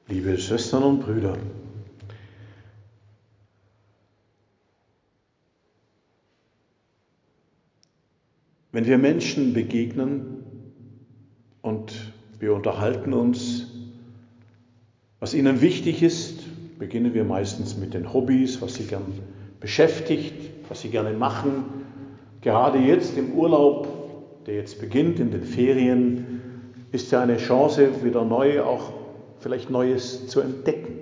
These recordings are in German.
Liebe Schwestern und Brüder, wenn wir Menschen begegnen und wir unterhalten uns, was ihnen wichtig ist, beginnen wir meistens mit den Hobbys, was sie gern beschäftigt, was sie gerne machen. Gerade jetzt im Urlaub, der jetzt beginnt, in den Ferien, ist ja eine Chance, wieder neu, auch vielleicht Neues zu entdecken.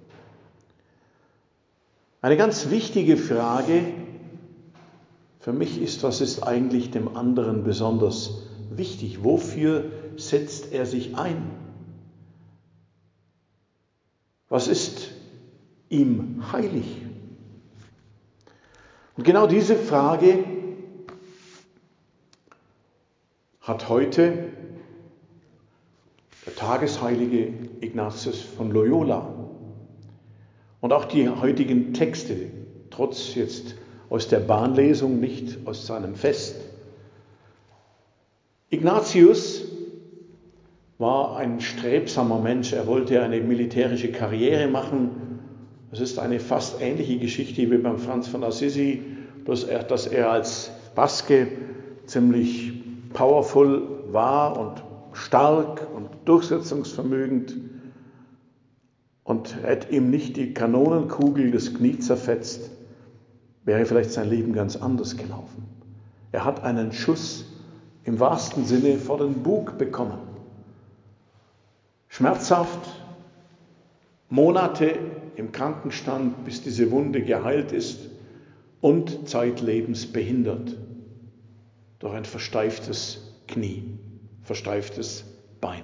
Eine ganz wichtige Frage für mich ist, was ist eigentlich dem anderen besonders wichtig? Wofür setzt er sich ein? Was ist ihm heilig? Und genau diese Frage hat heute der Tagesheilige Ignatius von Loyola und auch die heutigen Texte, trotz jetzt aus der Bahnlesung, nicht aus seinem Fest. Ignatius war ein strebsamer Mensch, er wollte eine militärische Karriere machen. Es ist eine fast ähnliche Geschichte wie beim Franz von Assisi, bloß dass er als Baske ziemlich powerful war und stark und durchsetzungsvermögend und hätte ihm nicht die Kanonenkugel das Knie zerfetzt, wäre vielleicht sein Leben ganz anders gelaufen. Er hat einen Schuss im wahrsten Sinne vor den Bug bekommen. Schmerzhaft, Monate im Krankenstand, bis diese Wunde geheilt ist und zeitlebens behindert durch ein versteiftes Knie, versteiftes Bein.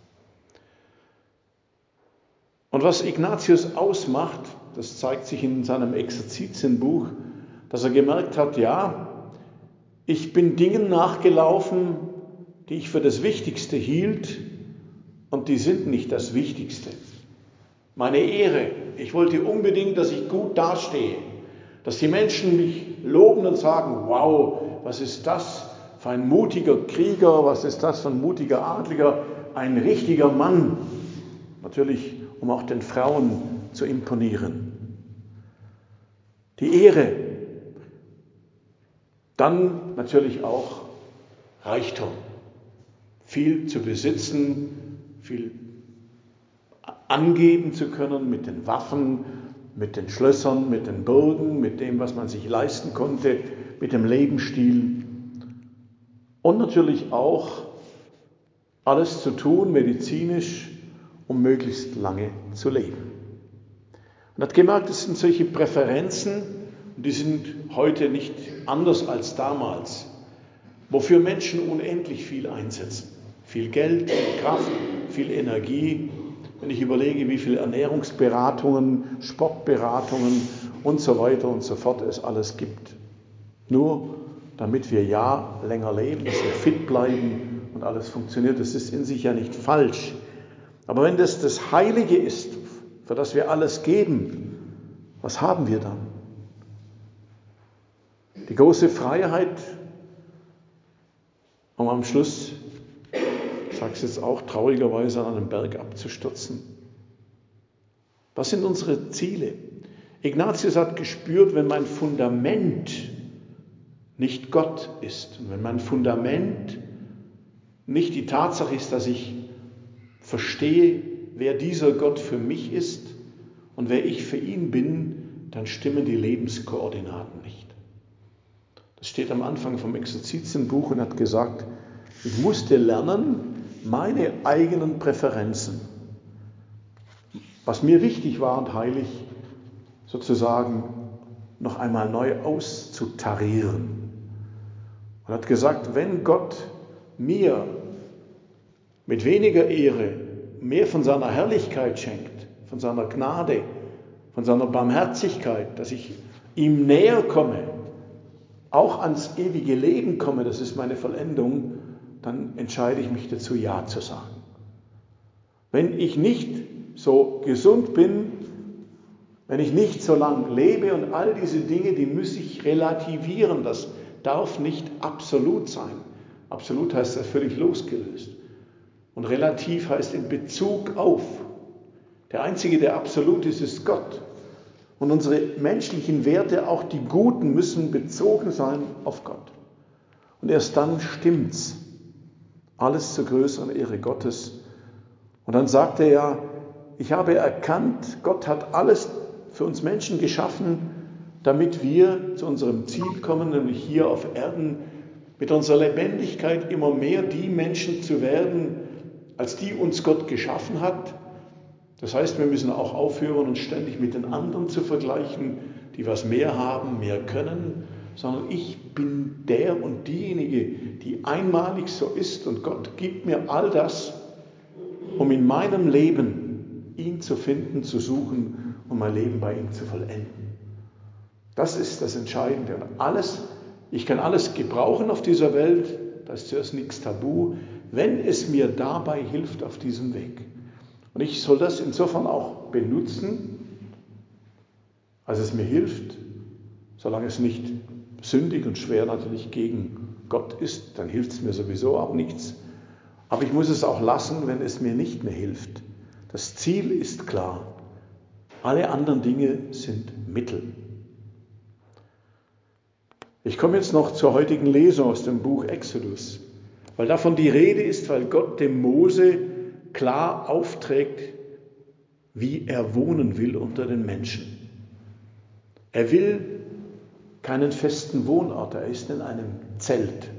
Und was Ignatius ausmacht, das zeigt sich in seinem Exerzitienbuch, dass er gemerkt hat, ja, ich bin Dingen nachgelaufen, die ich für das Wichtigste hielt und die sind nicht das Wichtigste. Meine Ehre, ich wollte unbedingt, dass ich gut dastehe, dass die Menschen mich loben und sagen, wow, was ist das für ein mutiger Krieger, was ist das für ein mutiger Adliger, ein richtiger Mann. Natürlich, um auch den Frauen zu imponieren. Die Ehre. Dann natürlich auch Reichtum. Viel zu besitzen, viel angeben zu können mit den Waffen, mit den Schlössern, mit den Burgen, mit dem, was man sich leisten konnte, mit dem Lebensstil. Und natürlich auch alles zu tun, medizinisch, um möglichst lange zu leben. Und hat gemerkt, es sind solche Präferenzen, und die sind heute nicht anders als damals, wofür Menschen unendlich viel einsetzen. Viel Geld, viel Kraft, viel Energie. Wenn ich überlege, wie viele Ernährungsberatungen, Sportberatungen und so weiter und so fort es alles gibt. Nur damit wir ja länger leben, dass wir fit bleiben und alles funktioniert. Das ist in sich ja nicht falsch. Aber wenn das das Heilige ist, für das wir alles geben, was haben wir dann? Die große Freiheit, um am Schluss, ich sage es jetzt auch traurigerweise, an einem Berg abzustürzen. Was sind unsere Ziele? Ignatius hat gespürt, wenn mein Fundament nicht Gott ist und wenn mein Fundament nicht die Tatsache ist, dass ich verstehe, wer dieser Gott für mich ist und wer ich für ihn bin, dann stimmen die Lebenskoordinaten nicht. Das steht am Anfang vom Exerzitienbuch und hat gesagt, ich musste lernen, meine eigenen Präferenzen, was mir wichtig war und heilig, sozusagen noch einmal neu auszutarieren. Und hat gesagt, wenn Gott mir mit weniger Ehre mehr von seiner Herrlichkeit schenkt, von seiner Gnade, von seiner Barmherzigkeit, dass ich ihm näher komme, auch ans ewige Leben komme, das ist meine Vollendung, dann entscheide ich mich dazu, Ja zu sagen. Wenn ich nicht so gesund bin, wenn ich nicht so lang lebe und all diese Dinge, die muss ich relativieren, das darf nicht absolut sein. Absolut heißt das völlig losgelöst. Und relativ heißt in Bezug auf. Der Einzige, der absolut ist Gott. Und unsere menschlichen Werte, auch die guten, müssen bezogen sein auf Gott. Und erst dann stimmt's. Alles zur größeren Ehre Gottes. Und dann sagt er ja, ich habe erkannt, Gott hat alles für uns Menschen geschaffen, damit wir zu unserem Ziel kommen, nämlich hier auf Erden mit unserer Lebendigkeit immer mehr die Menschen zu werden, als die uns Gott geschaffen hat. Das heißt, wir müssen auch aufhören, uns ständig mit den anderen zu vergleichen, die was mehr haben, mehr können, sondern ich bin der und diejenige, die einmalig so ist und Gott gibt mir all das, um in meinem Leben ihn zu finden, zu suchen und mein Leben bei ihm zu vollenden. Das ist das Entscheidende. Und ich kann alles gebrauchen auf dieser Welt, da ist zuerst nichts tabu, wenn es mir dabei hilft auf diesem Weg. Und ich soll das insofern auch benutzen, als es mir hilft, solange es nicht sündig und schwer natürlich gegen Gott ist, dann hilft es mir sowieso auch nichts. Aber ich muss es auch lassen, wenn es mir nicht mehr hilft. Das Ziel ist klar. Alle anderen Dinge sind Mittel. Ich komme jetzt noch zur heutigen Lesung aus dem Buch Exodus, weil davon die Rede ist, weil Gott dem Mose klar aufträgt, wie er wohnen will unter den Menschen. Er will keinen festen Wohnort, er ist in einem Zelt.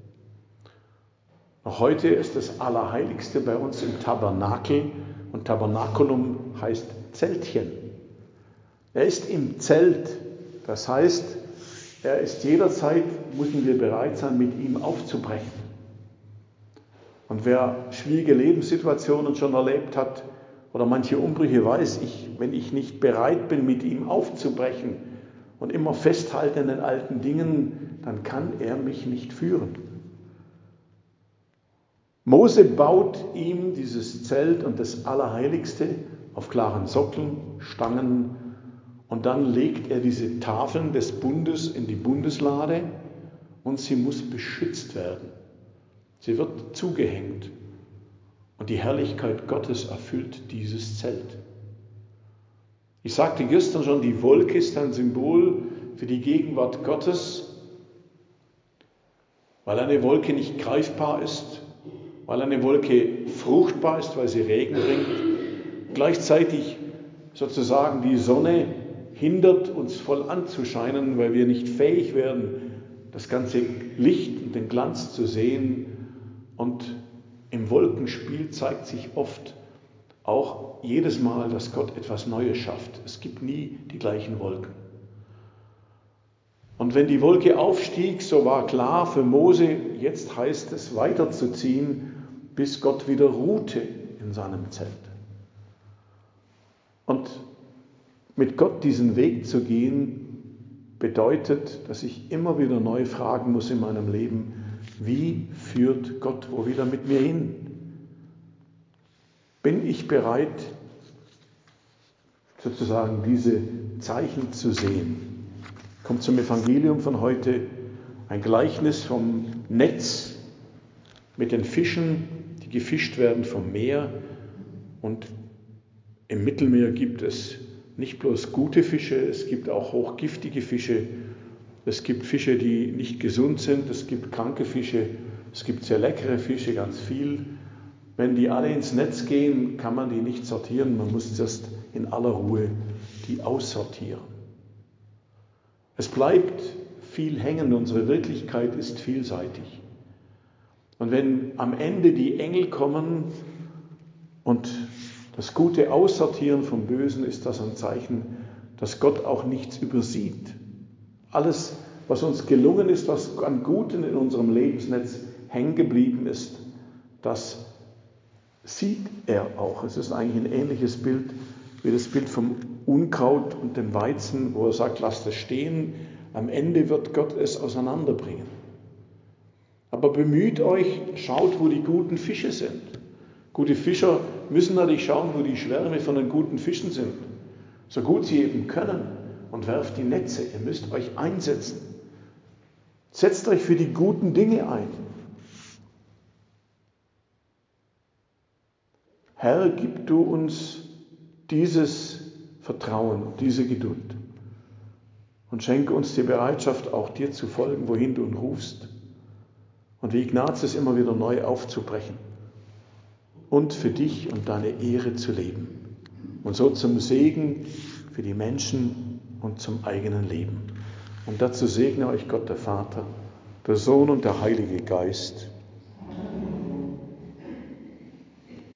Noch heute ist das Allerheiligste bei uns im Tabernakel und Tabernakulum heißt Zeltchen. Er ist im Zelt, das heißt, er ist jederzeit, müssen wir bereit sein, mit ihm aufzubrechen. Und wer schwierige Lebenssituationen schon erlebt hat oder manche Umbrüche weiß, wenn ich nicht bereit bin, mit ihm aufzubrechen und immer festhalte an den alten Dingen, dann kann er mich nicht führen. Mose baut ihm dieses Zelt und das Allerheiligste auf klaren Sockeln, Stangen und dann legt er diese Tafeln des Bundes in die Bundeslade und sie muss beschützt werden. Sie wird zugehängt und die Herrlichkeit Gottes erfüllt dieses Zelt. Ich sagte gestern schon, die Wolke ist ein Symbol für die Gegenwart Gottes, weil eine Wolke nicht greifbar ist, weil eine Wolke fruchtbar ist, weil sie Regen bringt. Gleichzeitig sozusagen die Sonne hindert uns voll anzuscheinen, weil wir nicht fähig werden, das ganze Licht und den Glanz zu sehen. Und im Wolkenspiel zeigt sich oft auch jedes Mal, dass Gott etwas Neues schafft. Es gibt nie die gleichen Wolken. Und wenn die Wolke aufstieg, so war klar für Mose, jetzt heißt es weiterzuziehen, bis Gott wieder ruhte in seinem Zelt. Und mit Gott diesen Weg zu gehen, bedeutet, dass ich immer wieder neu fragen muss in meinem Leben, wie führt Gott wo wieder mit mir hin? Bin ich bereit, sozusagen diese Zeichen zu sehen? Kommt zum Evangelium von heute ein Gleichnis vom Netz mit den Fischen, die gefischt werden vom Meer. Und im Mittelmeer gibt es nicht bloß gute Fische, es gibt auch hochgiftige Fische. Es gibt Fische, die nicht gesund sind, es gibt kranke Fische, es gibt sehr leckere Fische, ganz viel. Wenn die alle ins Netz gehen, kann man die nicht sortieren, man muss zuerst in aller Ruhe die aussortieren. Es bleibt viel hängen, unsere Wirklichkeit ist vielseitig. Und wenn am Ende die Engel kommen und das Gute aussortieren vom Bösen, ist das ein Zeichen, dass Gott auch nichts übersieht. Alles, was uns gelungen ist, was an Guten in unserem Lebensnetz hängen geblieben ist, das sieht er auch. Es ist eigentlich ein ähnliches Bild wie das Bild vom Unkraut und dem Weizen, wo er sagt, lasst es stehen. Am Ende wird Gott es auseinanderbringen. Aber bemüht euch, schaut, wo die guten Fische sind. Gute Fischer müssen natürlich schauen, wo die Schwärme von den guten Fischen sind. So gut sie eben können. Und werft die Netze. Ihr müsst euch einsetzen. Setzt euch für die guten Dinge ein. Herr, gib du uns dieses Vertrauen und diese Geduld. Und schenke uns die Bereitschaft, auch dir zu folgen, wohin du uns rufst. Und wie Ignatius immer wieder neu aufzubrechen und für dich und deine Ehre zu leben. Und so zum Segen für die Menschen und zum eigenen Leben. Und dazu segne euch Gott der Vater, der Sohn und der Heilige Geist.